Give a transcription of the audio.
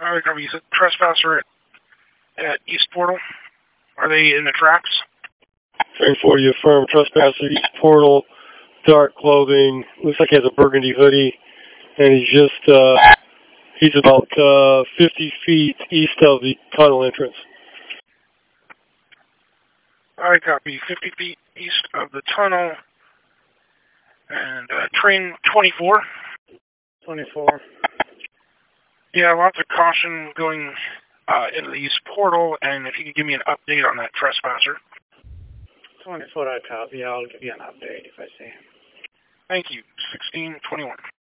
Alright, copy. You said trespasser at East Portal. Are they in the tracks? 340 affirm. Trespasser, East Portal, dark clothing. Looks like he has a burgundy hoodie. And he's about 50 feet east of the tunnel entrance. Alright, copy. 50 feet east of the tunnel. And train 24. 24. Yeah, lots of caution going into the East Portal, and if you could give me an update on that trespasser. 24, I copy. I'll give you an update if I see him. Thank you. 1621.